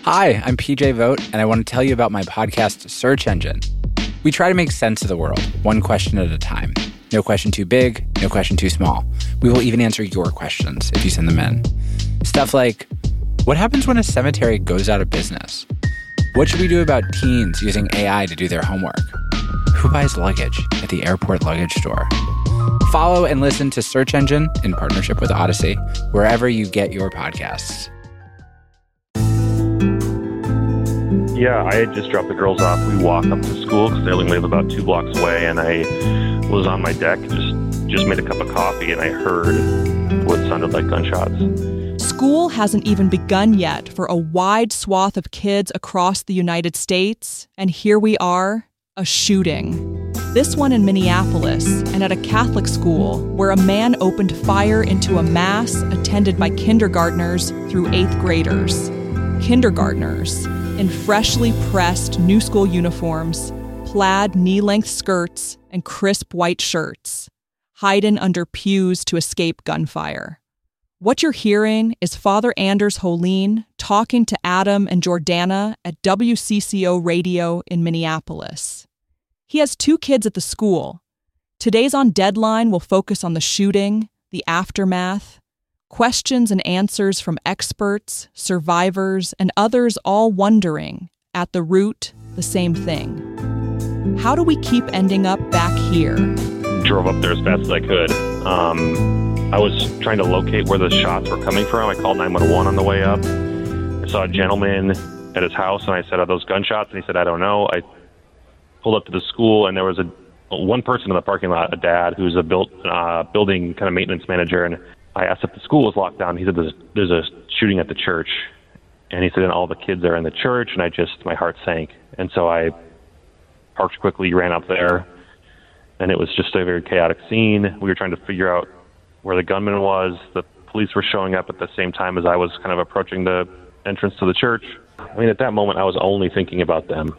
Hi, I'm PJ Vogt, and I want to tell you about my podcast, Search Engine. We try to make sense of the world, one question at a time. No question too big, no question too small. We will even answer your questions if you send them in. Stuff like, what happens when a cemetery goes out of business? What should we do about teens using AI to do their homework? Who buys luggage at the airport luggage store? Follow and listen to Search Engine in partnership with Odyssey, wherever you get your podcasts. Yeah, I had just dropped the girls off. We walked up to school because they only live about 2 blocks away, and I was on my deck, just made a cup of coffee, and I heard what sounded like gunshots. School hasn't even begun yet for a wide swath of kids across the United States, and here we are, a shooting. This one in Minneapolis, and at a Catholic school, where a man opened fire into a mass attended by kindergartners through 8th graders. Kindergartners in freshly pressed new school uniforms, plaid knee-length skirts, and crisp white shirts, hiding under pews to escape gunfire. What you're hearing is Father Anders Holin talking to Adam and Jordana at WCCO Radio in Minneapolis. He has 2 kids at the school. Today's On Deadline will focus on the shooting, the aftermath, questions and answers from experts, survivors, and others all wondering, at the root, the same thing. How do we keep ending up back here? Drove up there as fast as I could. I was trying to locate where the shots were coming from. I called 911 on the way up. I saw a gentleman at his house, and I said, "Are those gunshots?" And he said, "I don't know." I pulled up to the school, and there was one person in the parking lot, a dad, who's a building kind of maintenance manager, and I asked if the school was locked down. He said, there's a shooting at the church. And he said, and all the kids are in the church, and my heart sank. And so I parked quickly, ran up there, and it was just a very chaotic scene. We were trying to figure out where the gunman was. The police were showing up at the same time as I was kind of approaching the entrance to the church. I mean, at that moment, I was only thinking about them.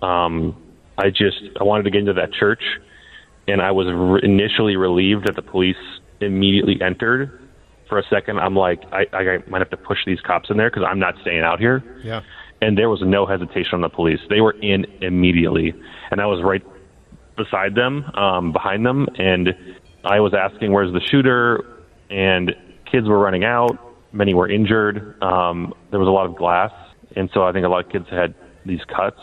I wanted to get into that church, and I was initially relieved that the police immediately entered. For a second, I'm like, I might have to push these cops in there because I'm not staying out here. Yeah. And there was no hesitation on the police. They were in immediately. And I was right beside them, behind them. And I was asking, where's the shooter? And kids were running out. Many were injured. There was a lot of glass. And so I think a lot of kids had these cuts.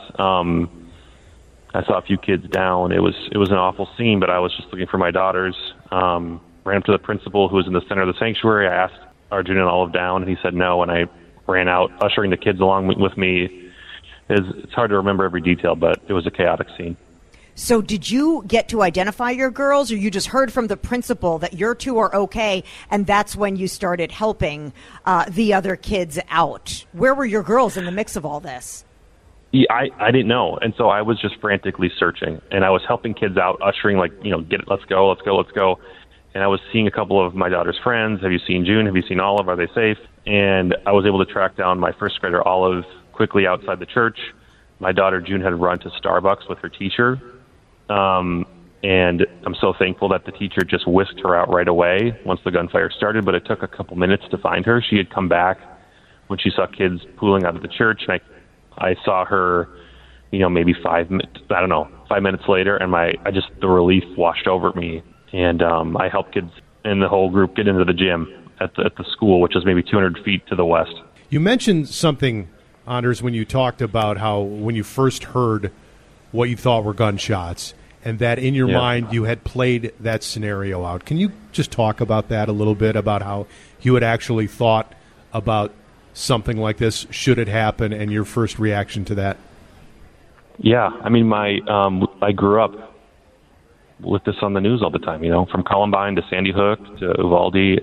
I saw a few kids down. It was an awful scene, but I was just looking for my daughters. Ran up to the principal who was in the center of the sanctuary. I asked Arjun and Olive down, and he said no, and I ran out, ushering the kids along with me. It's hard to remember every detail, but it was a chaotic scene. So did you get to identify your girls, or you just heard from the principal that your 2 are okay, and that's when you started helping the other kids out? Where were your girls in the mix of all this? Yeah, I didn't know, and so I was just frantically searching, and I was helping kids out, ushering, let's go. And I was seeing a couple of my daughter's friends. Have you seen June? Have you seen Olive? Are they safe? And I was able to track down my first grader, Olive, quickly outside the church. My daughter, June, had run to Starbucks with her teacher. And I'm so thankful that the teacher just whisked her out right away once the gunfire started, but it took a couple minutes to find her. She had come back when she saw kids pooling out of the church, and I saw her, maybe 5 minutes later, and the relief washed over me. And I helped kids in the whole group get into the gym at the school, which is maybe 200 feet to the west. You mentioned something, Anders, when you talked about how when you first heard what you thought were gunshots, and that in your mind you had played that scenario out. Can you just talk about that a little bit, about how you had actually thought about something like this, should it happen, and your first reaction to that? Yeah, I mean, I grew up with this on the news all the time, from Columbine to Sandy Hook to Uvalde.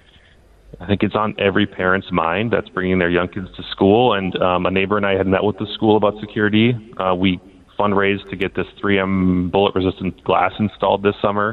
I think it's on every parent's mind that's bringing their young kids to school. And a neighbor and I had met with the school about security. We fundraised to get this 3M bullet-resistant glass installed this summer.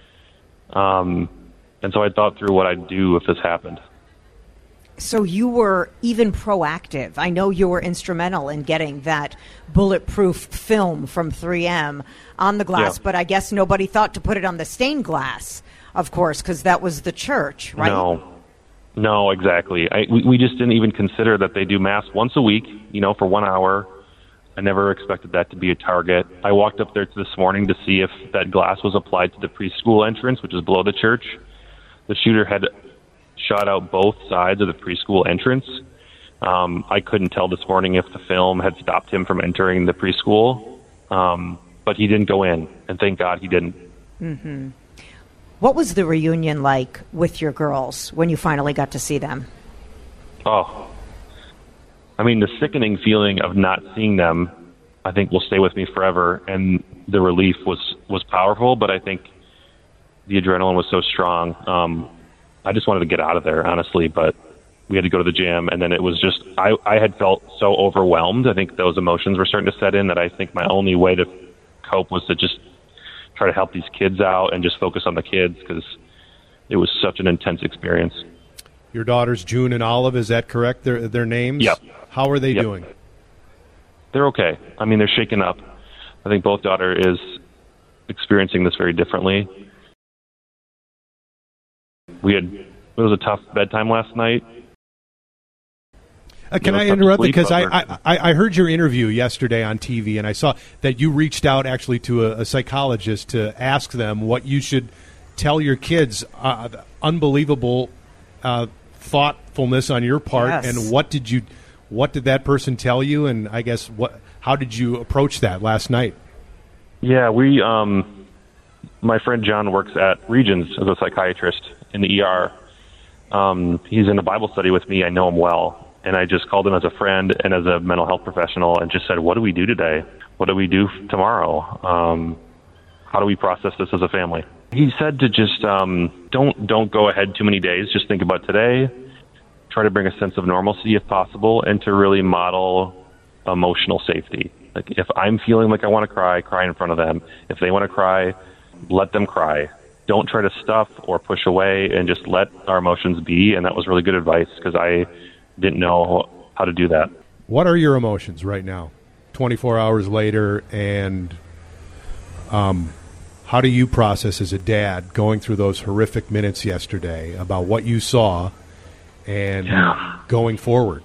And so I thought through what I'd do if this happened. So you were even proactive. I know you were instrumental in getting that bulletproof film from 3M on the glass, but I guess nobody thought to put it on the stained glass, of course, because that was the church, right? No, exactly. We just didn't even consider that they do Mass once a week, for 1 hour. I never expected that to be a target. I walked up there this morning to see if that glass was applied to the preschool entrance, which is below the church. The shooter had shot out both sides of the preschool entrance. I couldn't tell this morning if the film had stopped him from entering the preschool, but he didn't go in, and thank God he didn't. Mm-hmm. What was the reunion like with your girls when you finally got to see them? Oh, I mean, the sickening feeling of not seeing them, I think, will stay with me forever, and the relief was powerful, but I think the adrenaline was so strong. I just wanted to get out of there, honestly, but we had to go to the gym, and then it was just, I had felt so overwhelmed. I think those emotions were starting to set in that I think my only way to cope was to just try to help these kids out and just focus on the kids, because it was such an intense experience. Your daughters, June and Olive, is that correct? Their names? Yep. How are they doing? They're okay. I mean, they're shaken up. I think both daughter is experiencing this very differently. It was a tough bedtime last night. Can I interrupt? Because I heard your interview yesterday on TV, and I saw that you reached out actually to a psychologist to ask them what you should tell your kids. Unbelievable thoughtfulness on your part, yes. And what did that person tell you? And I guess how did you approach that last night? Yeah, my friend John works at Regions as a psychiatrist in the ER. He's in a Bible study with me. I know him well. And I just called him as a friend and as a mental health professional and just said, what do we do today? What do we do tomorrow? How do we process this as a family? He said to just don't go ahead too many days. Just think about today. Try to bring a sense of normalcy if possible, and to really model emotional safety. Like, if I'm feeling like I want to cry in front of them. If they want to cry, let them cry. Don't try to stuff or push away, and just let our emotions be. And that was really good advice, because I didn't know how to do that. What are your emotions right now, 24 hours later, and how do you process as a dad going through those horrific minutes yesterday about what you saw and going forward?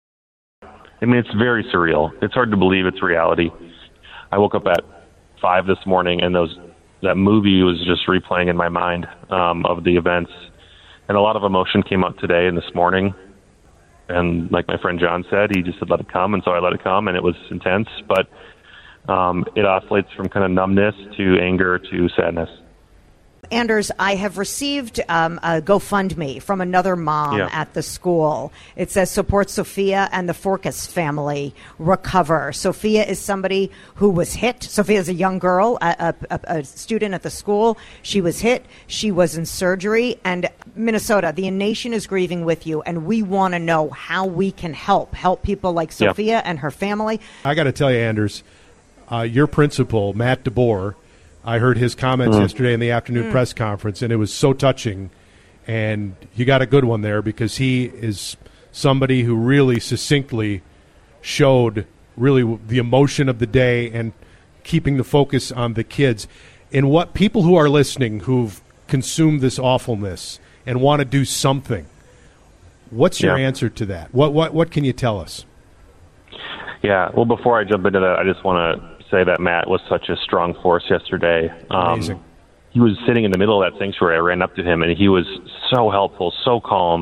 I mean, it's very surreal. It's hard to believe it's reality. I woke up at 5 this morning, and that movie was just replaying in my mind of the events. And a lot of emotion came up today and this morning. And like my friend John said, he just said, let it come. And so I let it come, and it was intense. But it oscillates from kind of numbness to anger to sadness. Anders, I have received a GoFundMe from another mom at the school. It says, support Sophia and the Forkas family recover. Sophia is somebody who was hit. Sophia is a young girl, a student at the school. She was hit. She was in surgery. And Minnesota, the nation is grieving with you, and we want to know how we can help people like Sophia and her family. I got to tell you, Anders, your principal, Matt DeBoer, I heard his comments yesterday in the afternoon press conference, and it was so touching. And you got a good one there, because he is somebody who really succinctly showed really the emotion of the day and keeping the focus on the kids. And what people who are listening who've consumed this awfulness and want to do something, what's your answer to that? What can you tell us? Yeah, well, before I jump into that, I just want to say that Matt was such a strong force yesterday. Amazing. He was sitting in the middle of that sanctuary. I ran up to him, and he was so helpful, so calm.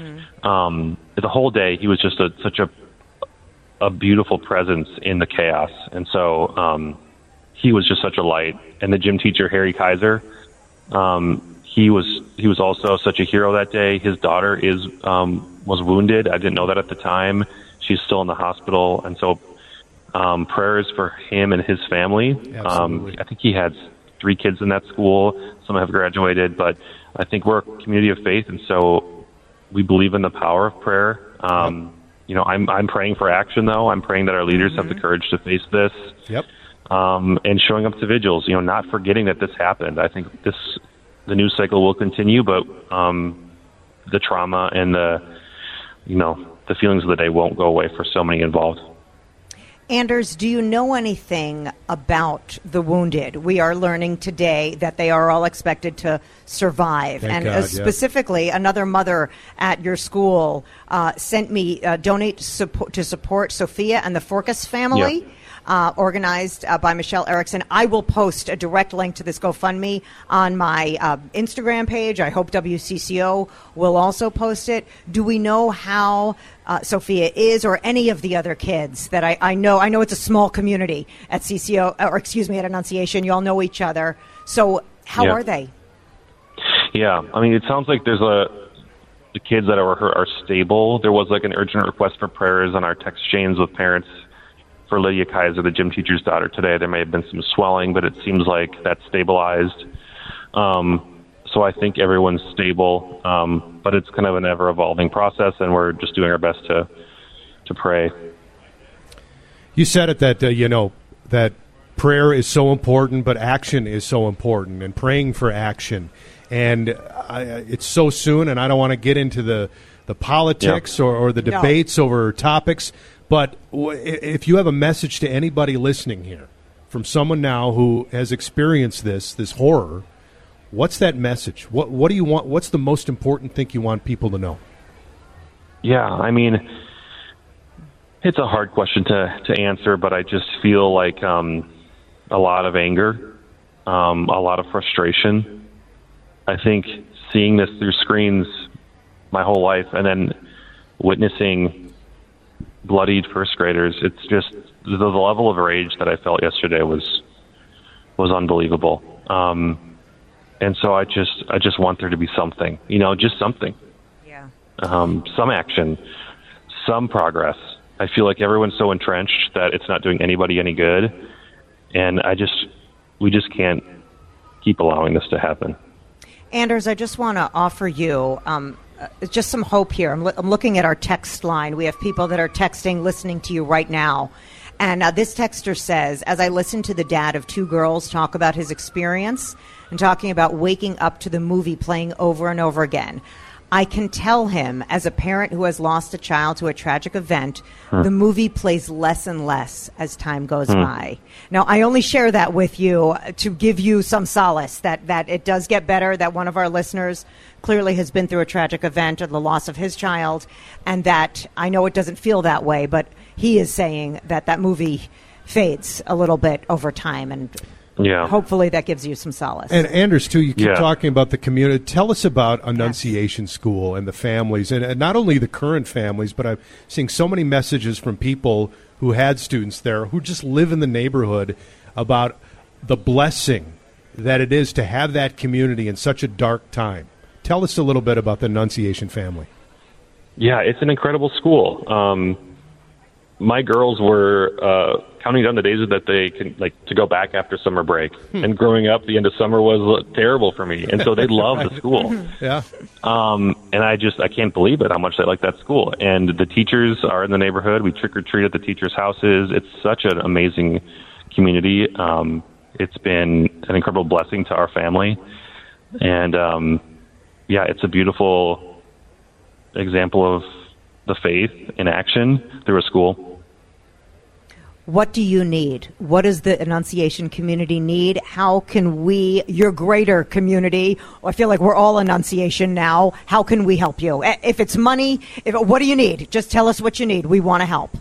The whole day, he was just such a beautiful presence in the chaos. And so he was just such a light. And the gym teacher, Harry Kaiser, he was also such a hero that day. His daughter was wounded. I didn't know that at the time. She's still in the hospital. And so prayers for him and his family. I think he had 3 kids in that school. Some have graduated, but I think we're a community of faith, and so we believe in the power of prayer. I'm praying for action, though. I'm praying that our leaders have the courage to face this. And showing up to vigils, not forgetting that this happened. I think the news cycle will continue, but the trauma and the feelings of the day won't go away for so many involved. Anders, do you know anything about the wounded? We are learning today that they are all expected to survive. Thank and God, specifically, another mother at your school sent me donate to support Sophia and the Forkas family. Yep. Organized by Michelle Erickson. I will post a direct link to this GoFundMe on my Instagram page. I hope WCCO will also post it. Do we know how Sophia is, or any of the other kids that I know? I know it's a small community at CCO, at Annunciation. You all know each other. So how are they? Yeah, I mean, it sounds like the kids that are hurt are stable. There was like an urgent request for prayers on our text chains with parents for Lydia Kaiser, the gym teacher's daughter, today. There may have been some swelling, but it seems like that's stabilized. So I think everyone's stable, but it's kind of an ever-evolving process, and we're just doing our best to pray. You said it that, that prayer is so important, but action is so important, and praying for action. And it's so soon, and I don't want to get into the politics or the debates over topics. But if you have a message to anybody listening here from someone now who has experienced this horror, what's that message? What do you want? What's the most important thing you want people to know? Yeah, I mean, it's a hard question to answer, but I just feel like a lot of anger, a lot of frustration. I think seeing this through screens my whole life and then witnessing bloodied first graders, it's just the level of rage that I felt yesterday was unbelievable. And so I just want there to be something, just something. Yeah. Some action, some progress. I feel like everyone's so entrenched that it's not doing anybody any good. And we just can't keep allowing this to happen. Anders, I just want to offer you just some hope here. I'm looking at our text line. We have people that are texting, listening to you right now. And this texter says, as I listen to the dad of two girls talk about his experience and talking about waking up to the movie playing over and over again, I can tell him, as a parent who has lost a child to a tragic event, the movie plays less and less as time goes by. Now, I only share that with you to give you some solace that it does get better, that one of our listeners clearly has been through a tragic event or the loss of his child, and that I know it doesn't feel that way, but he is saying that movie fades a little bit over time, and hopefully that gives you some solace. And Anders, too, you keep talking about the community. Tell us about Annunciation School and the families, and not only the current families, but I'm seeing so many messages from people who had students there who just live in the neighborhood about the blessing that it is to have that community in such a dark time. Tell us a little bit about the Annunciation family. Yeah, it's an incredible school. My girls were counting down the days that they can to go back after summer break. And growing up, the end of summer was terrible for me, and so they love the school. Yeah. And I can't believe it how much they like that school. And the teachers are in the neighborhood. We trick or treat at the teachers' houses. It's such an amazing community. It's been an incredible blessing to our family, and it's a beautiful example of the faith in action through a school. What do you need? What does the Annunciation community need? How can we, your greater community, I feel like we're all Annunciation now, how can we help you? If it's money, what do you need? Just tell us what you need. We want to help.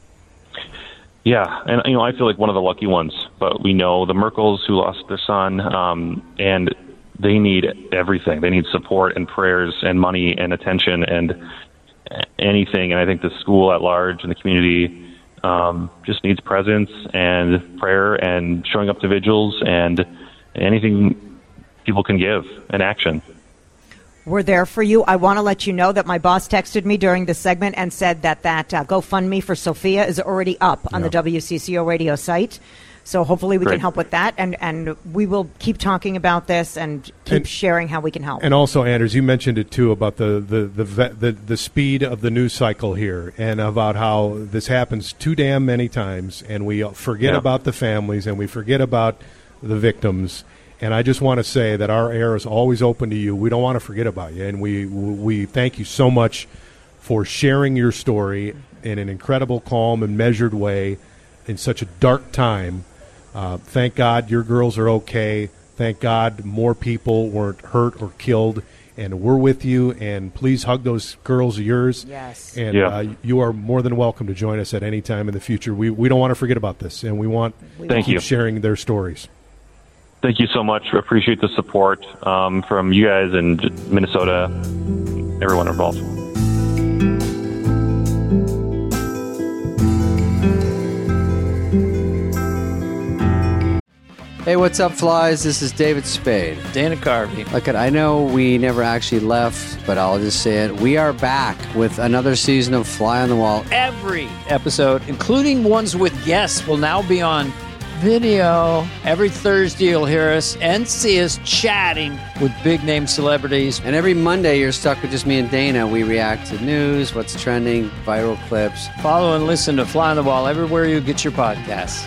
Yeah, and I feel like one of the lucky ones, but we know the Merkles who lost their son, and they need everything. They need support and prayers and money and attention and anything. And I think the school at large and the community just needs presence and prayer and showing up to vigils and anything people can give and action. We're there for you. I want to let you know that my boss texted me during this segment and said that GoFundMe for Sophia is already up on the WCCO radio site. So hopefully we can help with that, and we will keep talking about this and keep sharing how we can help. And also, Anders, you mentioned it too about the speed of the news cycle here, and about how this happens too damn many times, and we forget about the families and we forget about the victims. And I just want to say that our air is always open to you. We don't want to forget about you, and we thank you so much for sharing your story in an incredible, calm, and measured way. in such a dark time. Thank God your girls are okay. Thank God more people weren't hurt or killed. And we're with you, and please hug those girls of yours. Yes. And you are more than welcome to join us at any time in the future. We don't want to forget about this, and we want to keep sharing their stories. Thank you so much. I appreciate the support from you guys and Minnesota, everyone involved. Hey, what's up, flies? This is David Spade. Dana Carvey. Look, I know we never actually left, but I'll just say it. We are back with another season of Fly on the Wall. Every episode, including ones with guests, will now be on video. Every Thursday, you'll hear us and see us chatting with big-name celebrities. And every Monday, you're stuck with just me and Dana. We react to news, what's trending, viral clips. Follow and listen to Fly on the Wall everywhere you get your podcasts.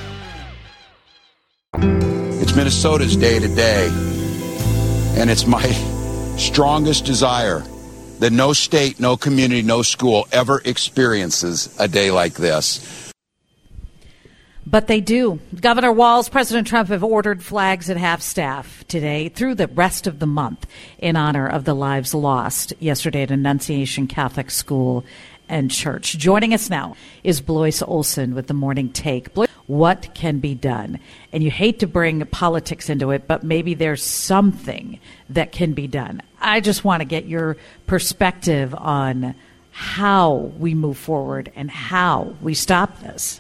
It's Minnesota's day today, and it's my strongest desire that no state, no community, no school ever experiences a day like this. But they do. Governor Walz, President Trump have ordered flags at half-staff today through the rest of the month in honor of the lives lost yesterday at Annunciation Catholic School and Church. Joining us now is Blois Olson with the Morning Take. Blois, what can be done? And you hate to bring politics into it, but maybe there's something that can be done. I just want to get your perspective on how we move forward and how we stop this.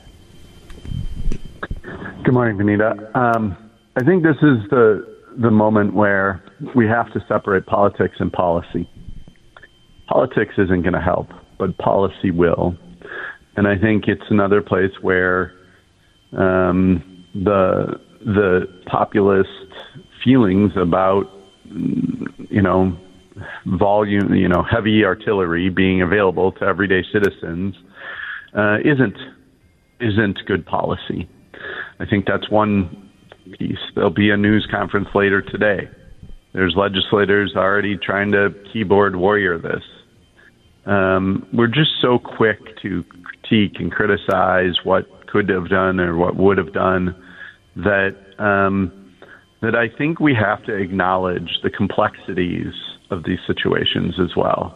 Good morning, Benita. I think this is the moment where we have to separate politics and policy. Politics isn't going to help, but policy will. And I think it's another place where the populist feelings about, volume, heavy artillery being available to everyday citizens isn't good policy. I think that's one piece. There'll be a news conference later today. There's legislators already trying to keyboard warrior this. We're just so quick to critique and criticize what could have done or what would have done that I think we have to acknowledge the complexities of these situations as well.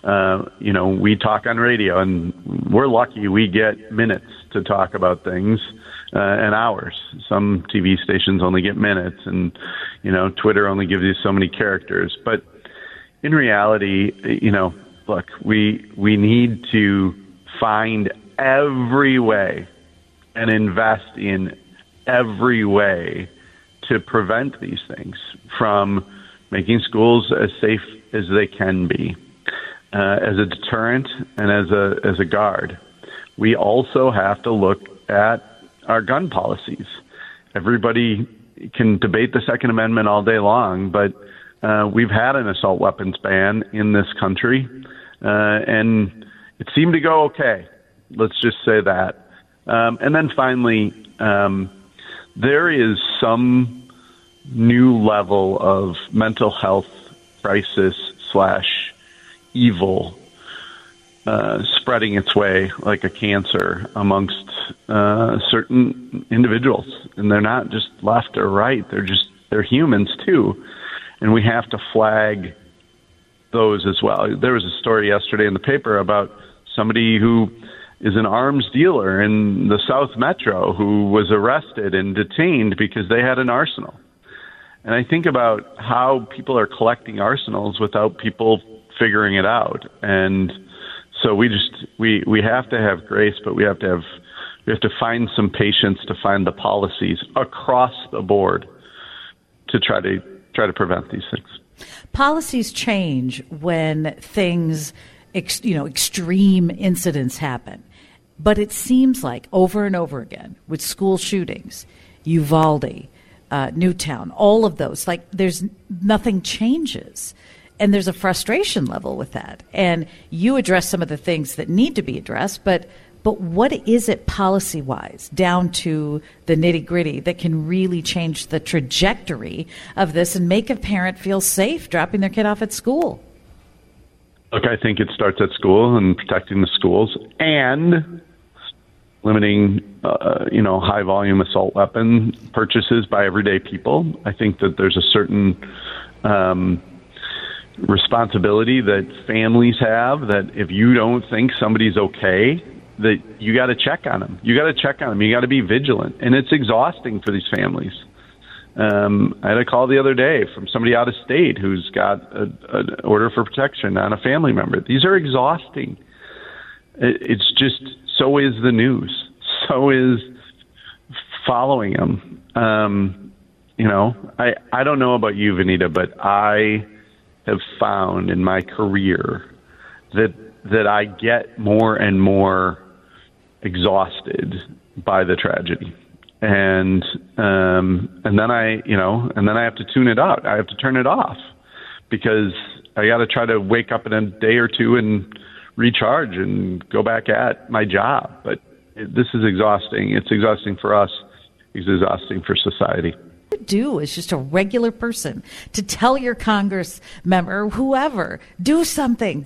We talk on radio, and we're lucky we get minutes to talk about things and hours. Some TV stations only get minutes, and Twitter only gives you so many characters. But in reality, look, we need to find every way and invest in every way to prevent these things from making schools as safe as they can be, as a deterrent and as a guard. We also have to look at our gun policies. Everybody can debate the Second Amendment all day long, but we've had an assault weapons ban in this country, and it seemed to go okay. Let's just say that. And then finally, there is some new level of mental health crisis / evil spreading its way like a cancer amongst certain individuals. And they're not just left or right. They're humans too. And we have to flag those as well. There was a story yesterday in the paper about somebody who is an arms dealer in the South Metro who was arrested and detained because they had an arsenal. And I think about how people are collecting arsenals without people figuring it out. And so we have to have grace, but we have to find some patience to find the policies across the board to try to prevent these things. Policies change when things, extreme incidents happen. But it seems like over and over again with school shootings, Uvalde, Newtown, all of those, like there's nothing changes. And there's a frustration level with that. And you address some of the things that need to be addressed, but what is it policy-wise, down to the nitty-gritty, that can really change the trajectory of this and make a parent feel safe dropping their kid off at school? Look, I think it starts at school and protecting the schools and limiting, high volume assault weapon purchases by everyday people. I think that there's a certain responsibility that families have, that if you don't think somebody's okay, that you got to check on them. You got to check on them. You got to be vigilant. And it's exhausting for these families. I had a call the other day from somebody out of state who's got an order for protection on a family member. These are exhausting. It's just, so is the news. So is following them. I don't know about you, Vanita, but I have found in my career that I get more and more exhausted by the tragedy. And then I have to tune it out. I have to turn it off because I got to try to wake up in a day or two and recharge and go back at my job. But this is exhausting. It's exhausting for us. It's exhausting for society. Do as just a regular person to tell your Congress member, whoever, do something,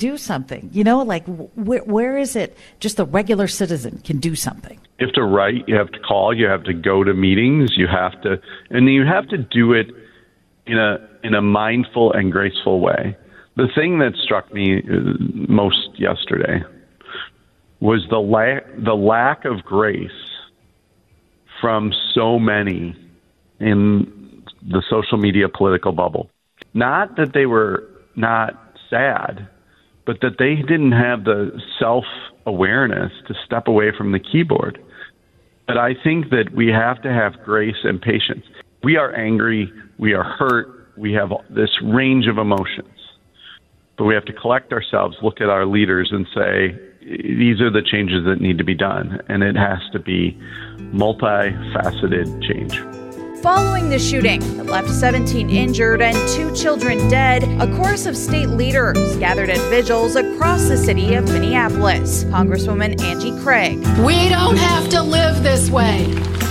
where is it just the regular citizen can do something? You have to write, you have to call, you have to go to meetings, you have to do it in a mindful and graceful way. The thing that struck me most yesterday was the lack of grace from so many in the social media political bubble. Not that they were not sad, but that they didn't have the self-awareness to step away from the keyboard. But I think that we have to have grace and patience. We are angry, we are hurt, we have this range of emotions. But we have to collect ourselves, look at our leaders and say, these are the changes that need to be done. And it has to be multifaceted change. Following the shooting that left 17 injured and 2 children dead, a chorus of state leaders gathered at vigils across the city of Minneapolis. Congresswoman Angie Craig. We don't have to live this way.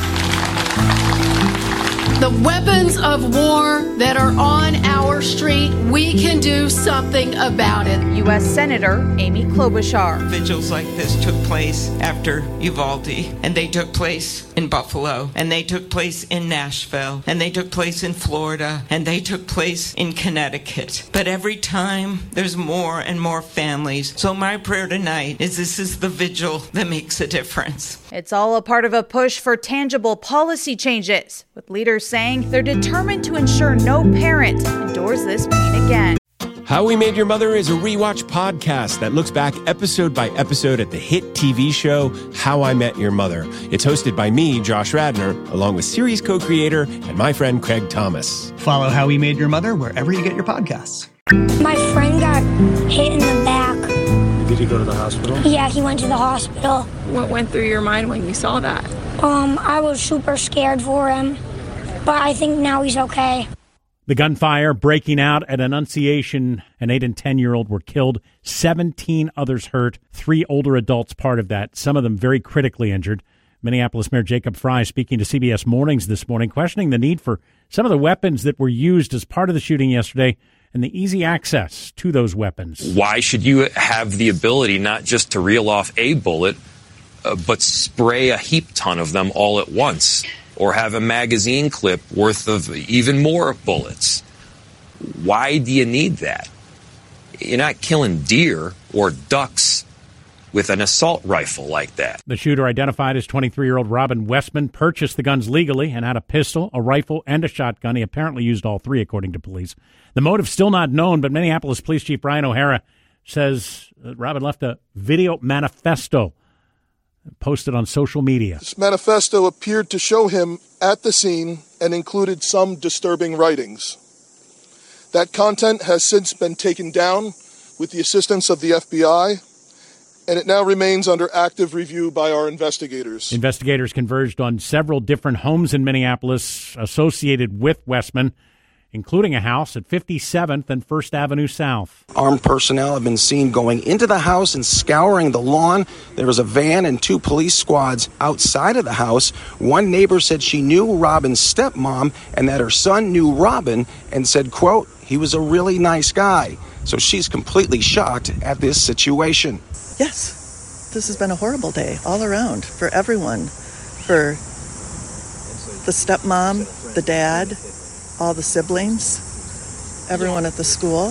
The weapons of war that are on our street, we can do something about it. U.S. Senator Amy Klobuchar. Vigils like this took place after Uvalde, and they took place in Buffalo, and they took place in Nashville, and they took place in Florida, and they took place in Connecticut. But every time, there's more and more families. So my prayer tonight is this is the vigil that makes a difference. It's all a part of a push for tangible policy changes, with leaders saying they're determined to ensure no parent endures this pain again. How We Made Your Mother is a rewatch podcast that looks back episode by episode at the hit TV show How I Met Your Mother. It's hosted by me, Josh Radnor, along with series co-creator and my friend Craig Thomas. Follow How We Made Your Mother wherever you get your podcasts. My friend got hit in the back. Did he go to the hospital? Yeah, he went to the hospital. What went through your mind when you saw that? I was super scared for him, but I think now he's okay. The gunfire breaking out at Annunciation, an 8 and 10-year-old were killed, 17 others hurt, 3 older adults part of that, some of them very critically injured. Minneapolis Mayor Jacob Frey speaking to CBS Mornings this morning, questioning the need for some of the weapons that were used as part of the shooting yesterday and the easy access to those weapons. Why should you have the ability not just to reel off a bullet, but spray a heap ton of them all at once? Or have a magazine clip worth of even more bullets? Why do you need that? You're not killing deer or ducks with an assault rifle like that. The shooter, identified as 23-year-old Robin Westman, purchased the guns legally and had a pistol, a rifle, and a shotgun. He apparently used all 3, according to police. The motive still not known, but Minneapolis Police Chief Brian O'Hara says Robin left a video manifesto posted on social media. This manifesto appeared to show him at the scene and included some disturbing writings. That content has since been taken down with the assistance of the FBI, and it now remains under active review by our investigators. Investigators converged on several different homes in Minneapolis associated with Westman, including a house at 57th and 1st Avenue South. Armed personnel have been seen going into the house and scouring the lawn. There was a van and 2 police squads outside of the house. One neighbor said she knew Robin's stepmom and that her son knew Robin and said, quote, he was a really nice guy. So she's completely shocked at this situation. Yes. this has been a horrible day all around for everyone, for the stepmom, the dad, all the siblings, everyone at the school.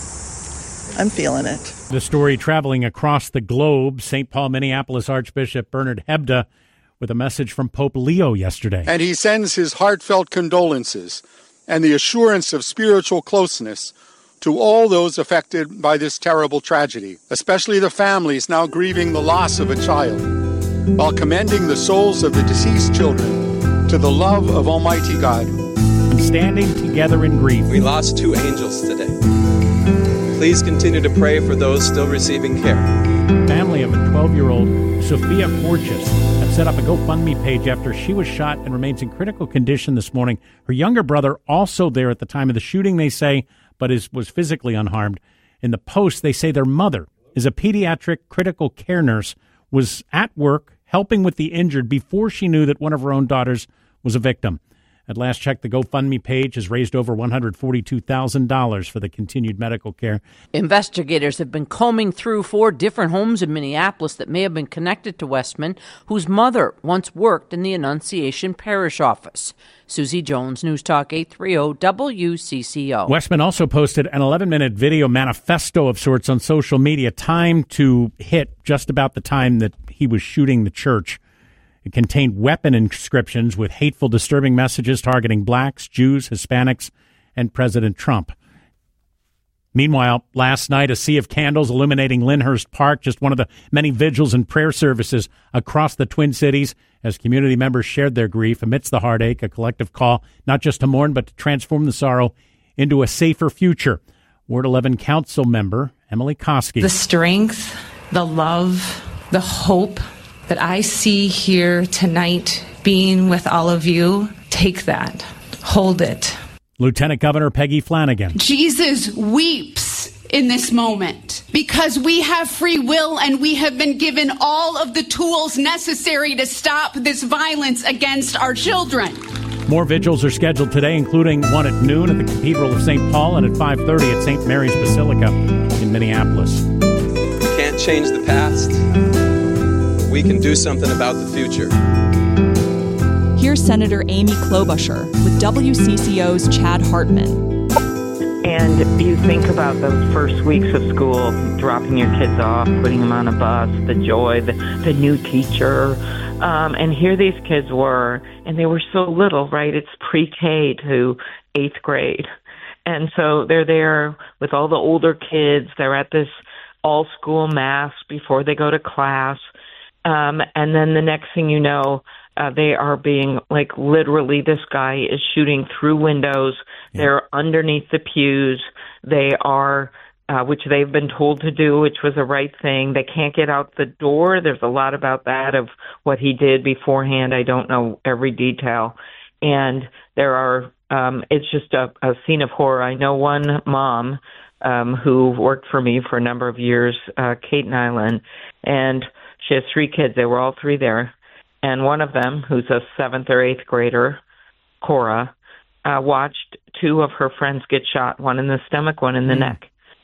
I'm feeling it. The story traveling across the globe, St. Paul, Minneapolis Archbishop Bernard Hebda with a message from Pope Leo yesterday. And he sends his heartfelt condolences and the assurance of spiritual closeness to all those affected by this terrible tragedy, especially the families now grieving the loss of a child, while commending the souls of the deceased children to the love of Almighty God. Standing together in grief. We lost 2 angels today. Please continue to pray for those still receiving care. Family of a 12-year-old, Sophia Forchus, have set up a GoFundMe page after she was shot and remains in critical condition this morning. Her younger brother, also there at the time of the shooting, they say, but was physically unharmed. In the post, they say their mother is a pediatric critical care nurse, was at work helping with the injured before she knew that one of her own daughters was a victim. At last check, the GoFundMe page has raised over $142,000 for the continued medical care. Investigators have been combing through 4 different homes in Minneapolis that may have been connected to Westman, whose mother once worked in the Annunciation Parish office. Susie Jones, News Talk 830 WCCO. Westman also posted an 11-minute video manifesto of sorts on social media, timed to hit just about the time that he was shooting the church. It contained weapon inscriptions with hateful, disturbing messages targeting blacks, Jews, Hispanics, and President Trump. Meanwhile, last night, a sea of candles illuminating Lyndhurst Park, just one of the many vigils and prayer services across the Twin Cities as community members shared their grief amidst the heartache, a collective call not just to mourn, but to transform the sorrow into a safer future. Ward 11 Council member Emily Koski. The strength, the love, the hope that I see here tonight being with all of you, take that, hold it. Lieutenant Governor Peggy Flanagan. Jesus weeps in this moment because we have free will and we have been given all of the tools necessary to stop this violence against our children. More vigils are scheduled today, including one at noon at the Cathedral of St. Paul and at 5:30 at St. Mary's Basilica in Minneapolis. We can't change the past. We can do something about the future. Here's Senator Amy Klobuchar with WCCO's Chad Hartman. And you think about those first weeks of school, dropping your kids off, putting them on a bus, the joy, the new teacher. And here these kids were, and they were so little, right? It's pre-K to 8th grade. And so they're there with all the older kids. They're at this all-school mass before they go to class. And then the next thing you know, they are being, like, literally, this guy is shooting through windows. Yeah. They're underneath the pews. They are, which they've been told to do, which was the right thing. They can't get out the door. There's a lot about that, of what he did beforehand. I don't know every detail. And there are, it's just a scene of horror. I know one mom who worked for me for a number of years, Kate Nyland, and she has 3 kids. They were all 3 there. And one of them, who's a 7th or 8th grader, Cora, watched 2 of her friends get shot, one in the stomach, one in the neck.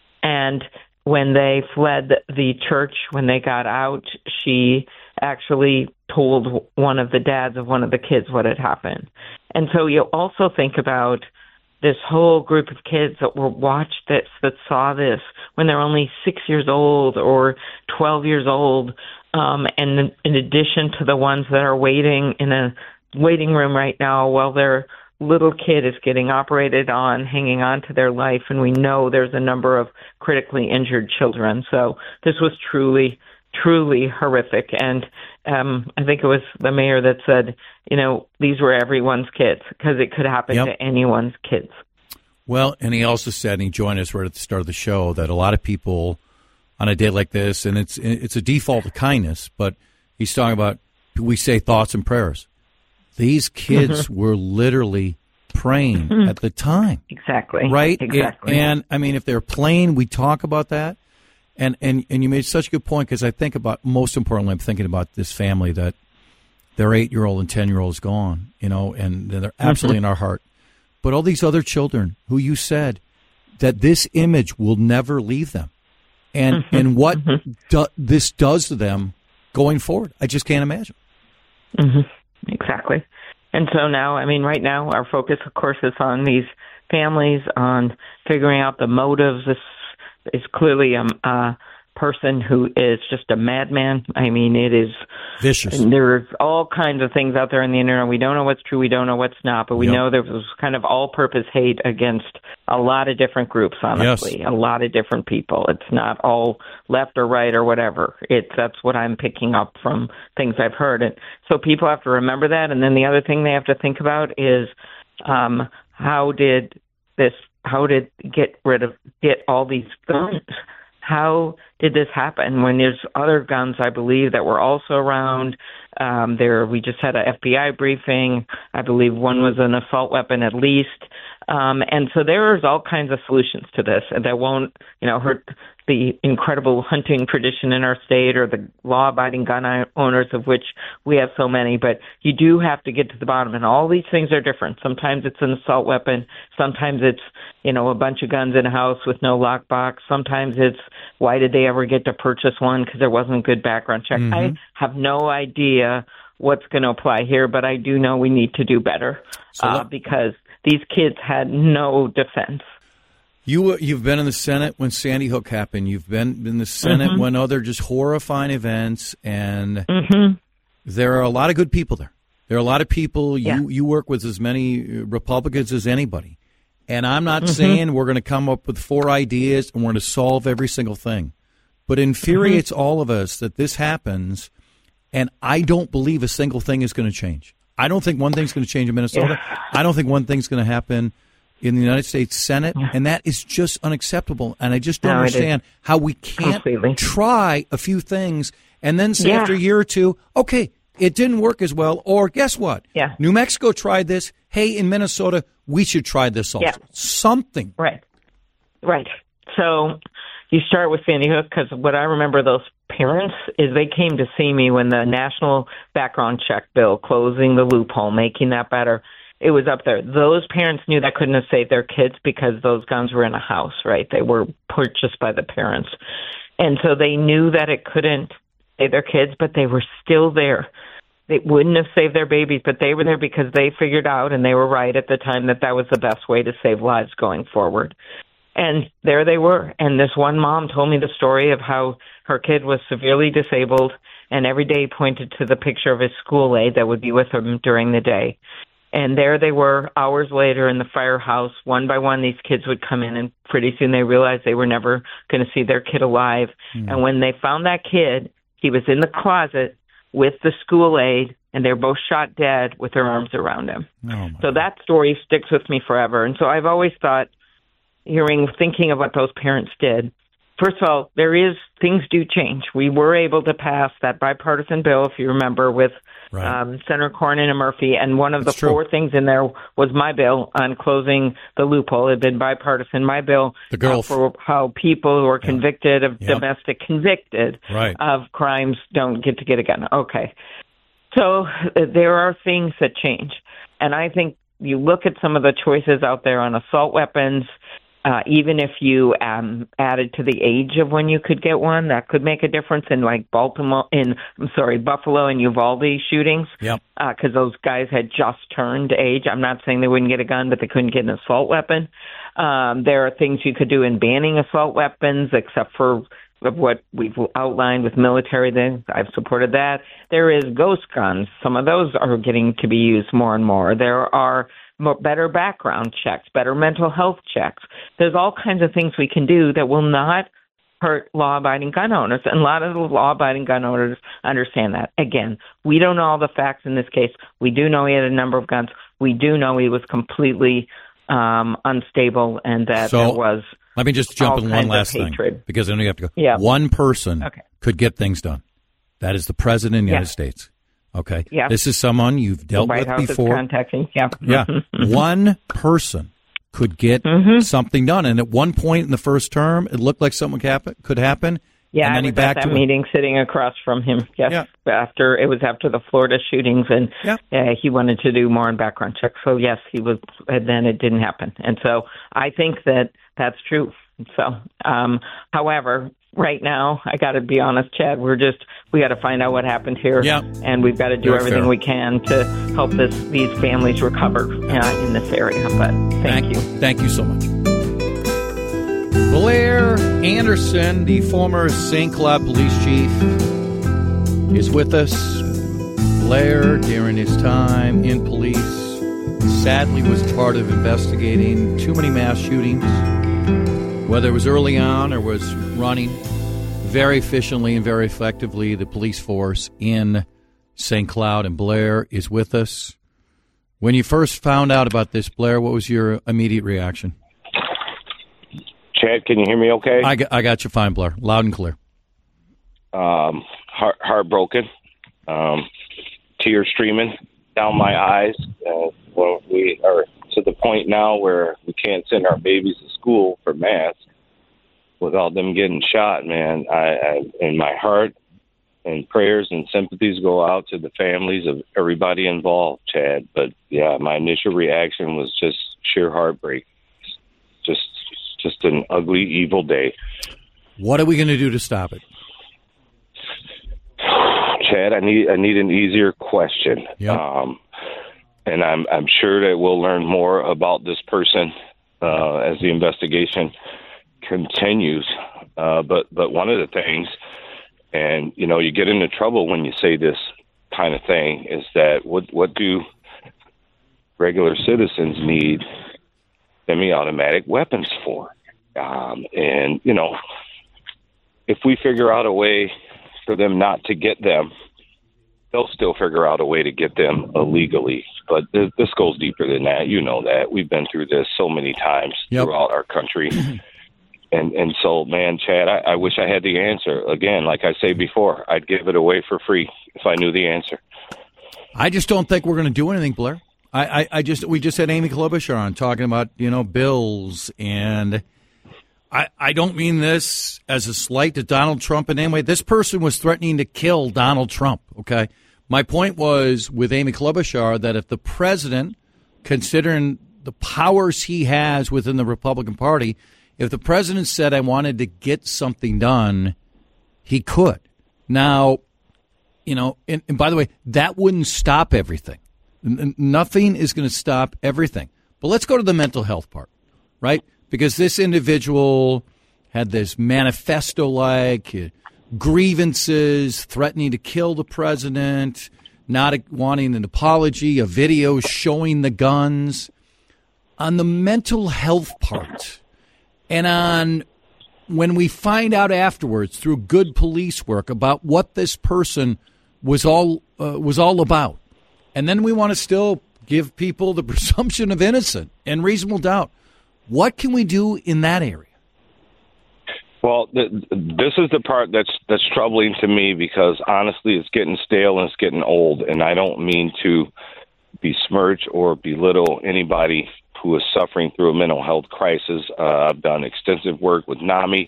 And when they fled the church, when they got out, she actually told one of the dads of one of the kids what had happened. And so you also think about this whole group of kids that were watched this, that saw this when they're only 6 years old or 12 years old. And in addition to the ones that are waiting in a waiting room right now while their little kid is getting operated on, hanging on to their life. And we know there's a number of critically injured children. So this was truly, truly horrific. And I think it was the mayor that said, you know, these were everyone's kids, because it could happen to anyone's kids. Well, and he also said, and he joined us right at the start of the show, that a lot of people on a day like this, and it's a default of kindness, but he's talking about, we say thoughts and prayers. These kids were literally praying at the time. Exactly. Right? Exactly. And I mean, if they're playing, we talk about that. And you made such a good point, because I think about, most importantly, I'm thinking about this family that their 8-year-old and 10-year-old is gone, you know, and they're absolutely in our heart. But all these other children who you said that this image will never leave them. And what this does to them going forward. I just can't imagine. Mm-hmm. Exactly. And so now, I mean, right now, our focus, of course, is on these families, on figuring out the motives. This is clearly a person who is just a madman. I mean, it is vicious. And there's all kinds of things out there on the internet. We don't know what's true. We don't know what's not. But we know there was kind of all-purpose hate against a lot of different groups, honestly, a lot of different people. It's not all left or right or whatever. That's what I'm picking up from things I've heard. And so people have to remember that. And then the other thing they have to think about is how did get all these guns? How did this happen when there's other guns, I believe, that were also around? We just had an FBI briefing. I believe one was an assault weapon at least. And so there's all kinds of solutions to this that won't, hurt the incredible hunting tradition in our state or the law-abiding gun owners, of which we have so many. But you do have to get to the bottom, and all these things are different. Sometimes it's an assault weapon. Sometimes it's, a bunch of guns in a house with no lockbox. Sometimes it's, why did they ever get to purchase one? Because there wasn't a good background check. I have no idea what's going to apply here, but I do know we need to do better because these kids had no defense. You've been in the Senate when Sandy Hook happened. You've been in the Senate when other just horrifying events, and there are a lot of good people there. There are a lot of people. You work with as many Republicans as anybody. And I'm not saying we're going to come up with 4 ideas and we're going to solve every single thing. But it infuriates all of us that this happens, and I don't believe a single thing is going to change. I don't think one thing's going to change in Minnesota. I don't think one thing's going to happen in the United States Senate, and that is just unacceptable. And I just don't understand how we can't try a few things and then say after a year or two, okay, it didn't work as well, or guess what? New Mexico tried this. Hey, in Minnesota, we should try this also. Something. Right. So you start with Sandy Hook, because what I remember those parents is they came to see me when the national background check bill, closing the loophole, making that better, it was up there. Those parents knew that couldn't have saved their kids because those guns were in a house, right? They were purchased by the parents. And so they knew that it couldn't save their kids, but they were still there. They wouldn't have saved their babies, but they were there because they figured out, and they were right at the time, that was the best way to save lives going forward. And there they were. And this one mom told me the story of how her kid was severely disabled, and every day pointed to the picture of his school aide that would be with him during the day. And there they were hours later in the firehouse. One by one, these kids would come in, and pretty soon they realized they were never going to see their kid alive. And when they found that kid, he was in the closet with the school aide, and they're both shot dead with their arms around him. So that story sticks with me forever. And so I've always thought, thinking of what those parents did, first of all, things do change. We were able to pass that bipartisan bill, if you remember, with Senator Cornyn and Murphy, and one of the 4 things in there was my bill on closing the loophole. It had been bipartisan. My bill for how people who are convicted of convicted of crimes don't get to get a gun. Okay. So there are things that change. And I think you look at some of the choices out there on assault weapons, even if you added to the age of when you could get one, that could make a difference in Buffalo and Uvalde shootings. Because those guys had just turned age. I'm not saying they wouldn't get a gun, but they couldn't get an assault weapon. There are things you could do in banning assault weapons, except for what we've outlined with military. I've supported that. There is ghost guns. Some of those are getting to be used more and more. There are better background checks, better mental health checks. There's all kinds of things we can do that will not hurt law-abiding gun owners, and a lot of the law-abiding gun owners understand that. Again, we don't know all the facts in this case. We do know he had a number of guns. We do know he was completely unstable, and that there was. Let me just jump in one last thing, because I know you have to go. One person could get things done. That is the President of the United States. Okay. This is someone you've dealt with before. Contacting. One person could get something done. And at one point in the first term, it looked like something could happen. Yeah, and then I he was backed at that away. meeting sitting across from him. Yes, after the Florida shootings, and he wanted to do more on background checks. So yes, he was, and then it didn't happen. And so I think that that's true. So, however, right now I got to be honest, Chad. We got to find out what happened here, and we've got to do everything we can to help these families recover in this area. But thank you. Thank you so much. Blair Anderson, the former St. Cloud police chief, is with us. Blair, during his time in police, sadly was part of investigating too many mass shootings, whether it was early on or was running very efficiently and very effectively the police force in St. Cloud. And Blair is with us. When you first found out about this, Blair, what was your immediate reaction? Chad, can you hear me okay? I got you fine, Blair. Loud and clear. Heartbroken. Tears streaming down my eyes. Well, we are to the point now where we can't send our babies to school for mass without them getting shot, man. I in my heart and prayers and sympathies go out to the families of everybody involved, Chad. But, yeah, my initial reaction was just sheer heartbreak. Just an ugly, evil day. What are we going to do to stop it? Chad, I need an easier question. Yep. And I'm sure that we'll learn more about this person as the investigation continues. But one of the things, and you get into trouble when you say this kind of thing, is that what do regular citizens need semi-automatic weapons for? And if we figure out a way for them not to get them, they'll still figure out a way to get them illegally. But this goes deeper than that. You know that. We've been through this so many times throughout our country. And so, man, Chad, I wish I had the answer. Again, like I say before, I'd give it away for free if I knew the answer. I just don't think we're going to do anything, Blair. We just had Amy Klobuchar on talking about, bills, and I don't mean this as a slight to Donald Trump in any way. This person was threatening to kill Donald Trump, okay? My point was with Amy Klobuchar that if the president, considering the powers he has within the Republican Party, if the president said I wanted to get something done, he could. Now, and by the way, that wouldn't stop everything. Nothing is going to stop everything. But let's go to the mental health part, right? Because this individual had this manifesto-like grievances, threatening to kill the president, not wanting an apology, a video showing the guns. On the mental health part, and on when we find out afterwards through good police work about what this person was all about, and then we want to still give people the presumption of innocence and reasonable doubt. What can we do in that area? Well, this is the part that's troubling to me because, honestly, it's getting stale and it's getting old. And I don't mean to besmirch or belittle anybody who is suffering through a mental health crisis. I've done extensive work with NAMI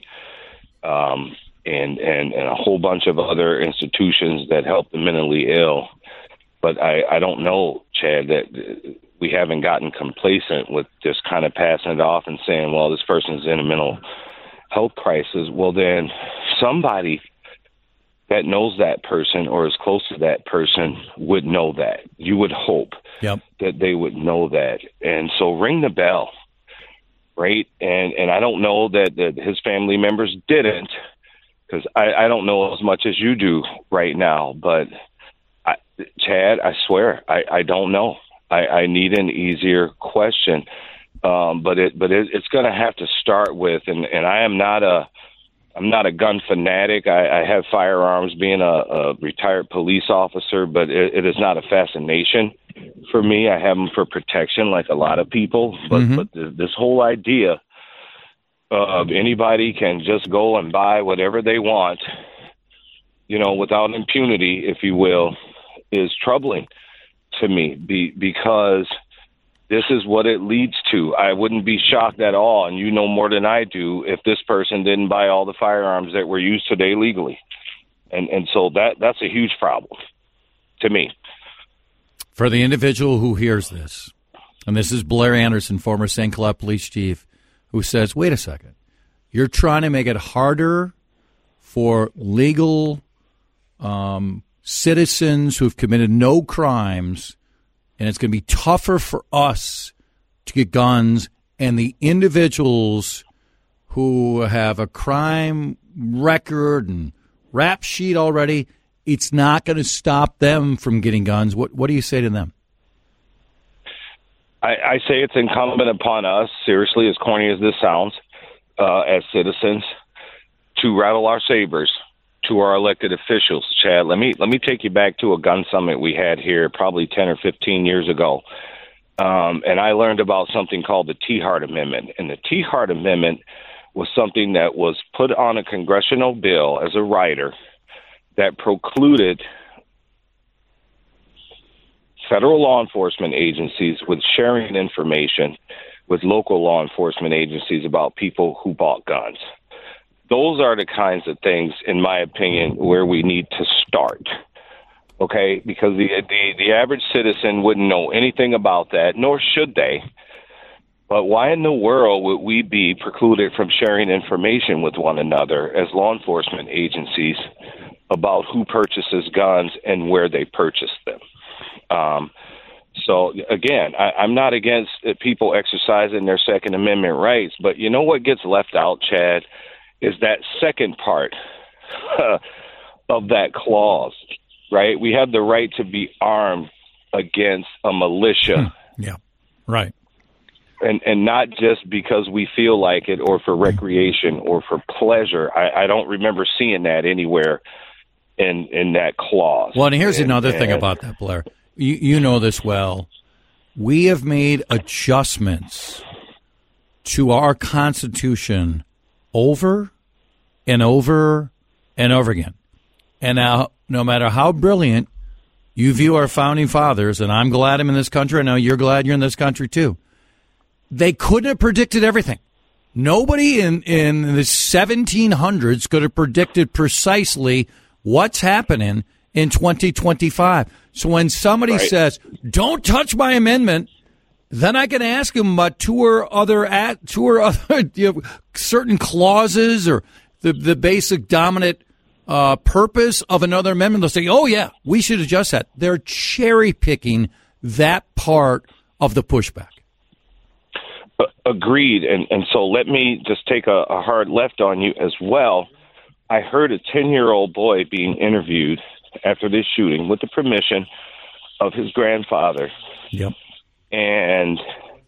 and a whole bunch of other institutions that help the mentally ill. But I don't know, Chad, that we haven't gotten complacent with just kind of passing it off and saying, well, this person's in a mental health crisis. Well, then somebody that knows that person or is close to that person would know that. You would hope that they would know that. And so ring the bell, right? And I don't know that his family members didn't, because I don't know as much as you do right now. But, Chad, I swear, I don't know. I need an easier question. But it's going to have to start with, and I'm not a gun fanatic. I have firearms being a retired police officer, but it is not a fascination for me. I have them for protection like a lot of people. But this whole idea of anybody can just go and buy whatever they want, without impunity, if you will, is troubling to me because this is what it leads to. I wouldn't be shocked at all, and you know more than I do, if this person didn't buy all the firearms that were used today legally. And so that's a huge problem to me. For the individual who hears this, and this is Blair Anderson, former St. Cloud police chief, who says, wait a second, you're trying to make it harder for legal citizens who've committed no crimes, and it's going to be tougher for us to get guns, and the individuals who have a crime record and rap sheet already, it's not going to stop them from getting guns. What do you say to them? I say it's incumbent upon us, seriously, as corny as this sounds, as citizens, to rattle our sabers to our elected officials. Chad, let me take you back to a gun summit we had here probably 10 or 15 years ago. And I learned about something called the T-Hart Amendment. And the T-Hart Amendment was something that was put on a congressional bill as a rider that precluded federal law enforcement agencies with sharing information with local law enforcement agencies about people who bought guns. Those are the kinds of things, in my opinion, where we need to start. Okay, because the average citizen wouldn't know anything about that, nor should they. But why in the world would we be precluded from sharing information with one another as law enforcement agencies about who purchases guns and where they purchase them? So, again, I'm not against people exercising their Second Amendment rights, but you know what gets left out, Chad, is that second part of that clause, right? We have the right to be armed against a militia. Yeah, right. And not just because we feel like it or for recreation or for pleasure. I don't remember seeing that anywhere in that clause. Well, and here's another thing about that, Blair. You know this well. We have made adjustments to our Constitution over and over and over again. And now, no matter how brilliant you view our founding fathers, and I'm glad I'm in this country, I know you're glad you're in this country too, they couldn't have predicted everything. Nobody in the 1700s could have predicted precisely what's happening in 2025. So when somebody says, don't touch my amendment, then I can ask them about two or other certain clauses or the basic dominant purpose of another amendment. They'll say, oh, yeah, we should adjust that. They're cherry picking that part of the pushback. Agreed. And so let me just take a hard left on you as well. I heard a 10-year-old boy being interviewed after this shooting with the permission of his grandfather. Yep. And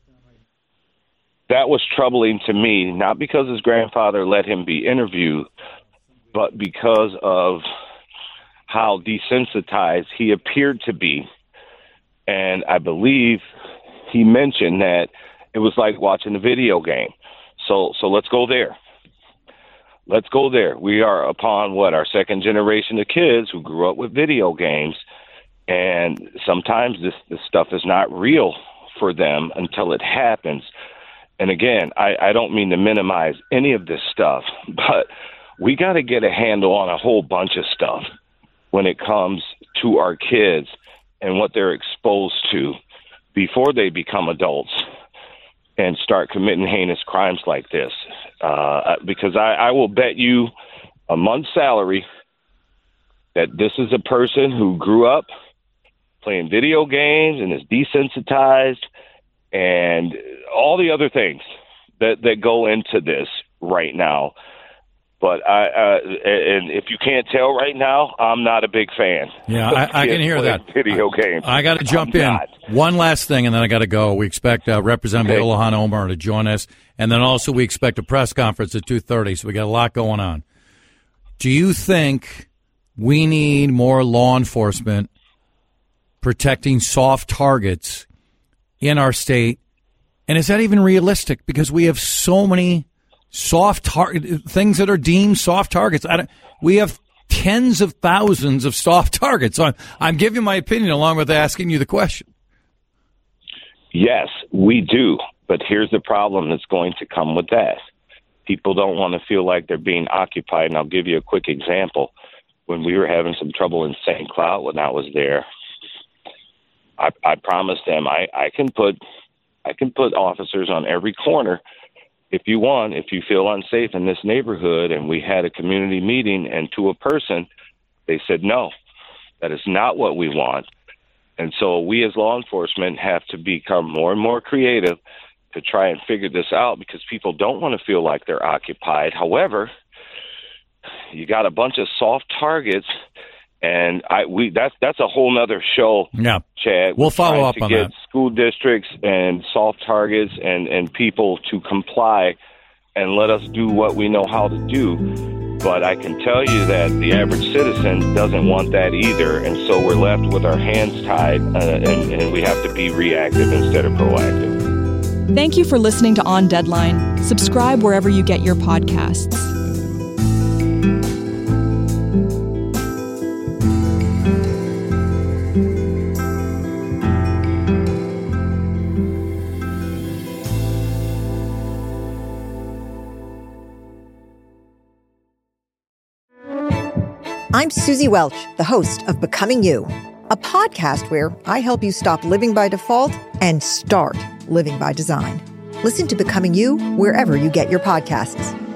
that was troubling to me, not because his grandfather let him be interviewed, but because of how desensitized he appeared to be. And I believe he mentioned that it was like watching a video game. So let's go there. Let's go there. We are upon our second generation of kids who grew up with video games, and sometimes this stuff is not real for them until it happens. And again, I don't mean to minimize any of this stuff, but we got to get a handle on a whole bunch of stuff when it comes to our kids and what they're exposed to before they become adults and start committing heinous crimes like this. Because I will bet you a month's salary that this is a person who grew up playing video games and is desensitized and all the other things that go into this right now. But and if you can't tell right now, I'm not a big fan. Yeah, I can hear that. Video games. I got to jump in. One last thing, and then I got to go. We expect Representative Ilhan Omar to join us, and then also we expect a press conference at 2:30. So we got a lot going on. Do you think we need more law enforcement protecting soft targets in our state? And is that even realistic? Because we have so many soft things that are deemed soft targets. We have tens of thousands of soft targets. So I'm giving my opinion along with asking you the question. Yes, we do. But here's the problem that's going to come with that. People don't want to feel like they're being occupied. And I'll give you a quick example. When we were having some trouble in St. Cloud when I was there, I promised them I can put officers on every corner if you want, if you feel unsafe in this neighborhood. And we had a community meeting, and to a person, they said, no, that is not what we want. And so we as law enforcement have to become more and more creative to try and figure this out, because people don't want to feel like they're occupied. However, you got a bunch of soft targets, and that's a whole nother show. Yeah, Chad. We'll follow up on that. School districts and soft targets and people to comply and let us do what we know how to do. But I can tell you that the average citizen doesn't want that either, and so we're left with our hands tied, and we have to be reactive instead of proactive. Thank you for listening to On Deadline. Subscribe wherever you get your podcasts. I'm Susie Welch, the host of Becoming You, a podcast where I help you stop living by default and start living by design. Listen to Becoming You wherever you get your podcasts.